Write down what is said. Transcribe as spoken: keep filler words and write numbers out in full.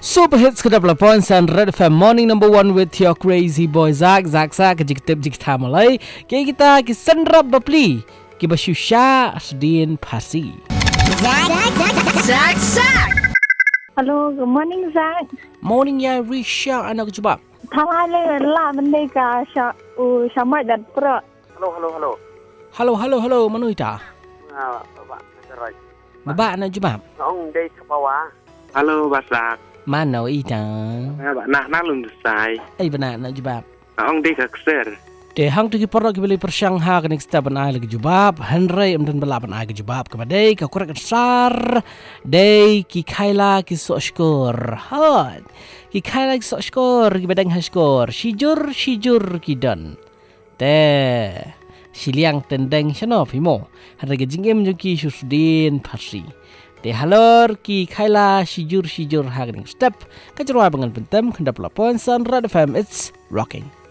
Super hits ke double points and Red F M morning number one with your crazy boy Zak Zak Zak jik tip jik tamalai ke kita ki senrap bapli ki basyusha sedin pasi Zak Zak Zak Zak. Hello, good morning, Zak. Morning ya Risha anak jubab. Tawale la mende ka sha u shamar dan pro. Hello, hello, hello. Hello hello hello manu ita. Ah, Bapak Sarai. Baba anak jubab. Ông đây ke bawah. Halo, Basak. Mana ita. Ah, Pak nak nalung desai. Ai bana anak jubab. Ông đây ke kser. De hang tu ki porro ki beli persyang ha ke next step ai lagi jubab. Henry amdan belapan ai ke jubab ke badai ka kurak sar. Dei ki kaila ki so skor. Hot. Ki kaila ki so skor ki badang ha skor. Shijur shijur ki don. Te. Siliang tendeng shano pimo. Harga jingem juki susdin pasi. De halor ki kaila shijur shijur ha ke next step. Kajurwa bangan pentem kendap lapon san Red F M it's rocking.